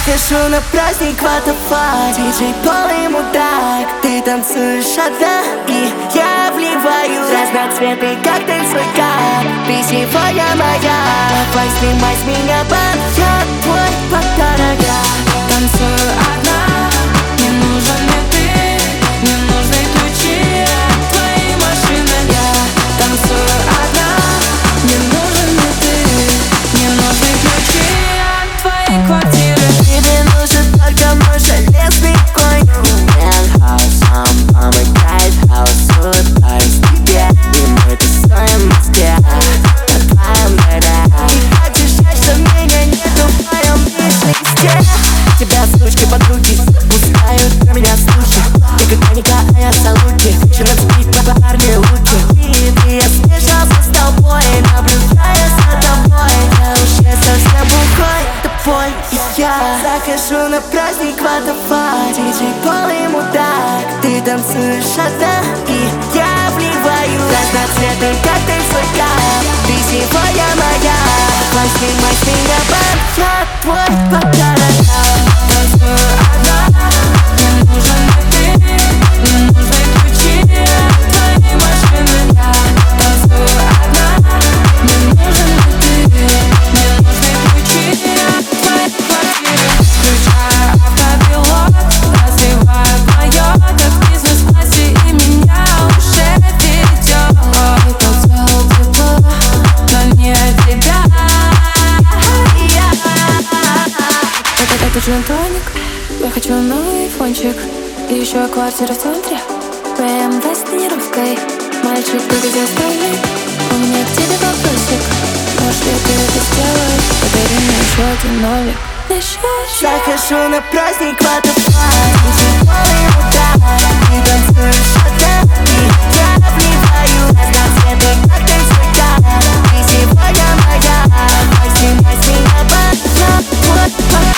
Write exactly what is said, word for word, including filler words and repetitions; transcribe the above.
Захожу на праздник Ватафа, диджей полный мудак. Ты танцуешь одна, и я вливаю разноцветный коктейль свой кап. Ты сегодня моя, давай снимай с меня бан. Я твой подарок, я танцую одна. Не нужен мне ты, не нужны ключи от твоей машины. Я танцую одна. Не нужен мне ты, не нужны ключи от твоей квартиры. Тебе нужен только мой железный конь. Пентхаус, сам помогает хаосу. Улыбаюсь тебе, и мы тусуем в Москве на твоем дыре. И хочешь, что меня нету в моем личности. Тебя сучки подруги пускают про меня слухи. Никогда никогда я салуки. Вчера спит по парне луки. И ты, я смешался с тобой, наблюдая за тобой. Я уже совсем бухой, тобой и я. Захожу на праздник Ватафа, диджей полный мудак. Ты танцуешь одна, и я вливаю разноцветный коктейль свой кап. Ты сегодня моя, давай снимай с меня бан. Я твой подарок, я танцую одна. Не нужен мне ты, не нужны ключи от твоей машины. Я танцую одна. Не нужен мне ты, не нужны ключи от твоей квартиры. Включаю автопилот, развиваю твое, как в бизнес-классе, и меня уже ведет. И поцелуй тепло, но не тебя. Это, это джин-тоник, я хочу новый фончик. И еще квартира в центре, бэ эм вэ с тонировкой. Мальчик, ты где скажи, у меня к тебе вопросик. Может ли ты это сделать, подари мне еще один номер. Захожу на праздник Ватафа, диджей полный мудак. Ты танцуешь одна, и я вливаю разноцветный коктейль свой кап. Ты сегодня моя, давай снимай с меня бан. Я твой подарок.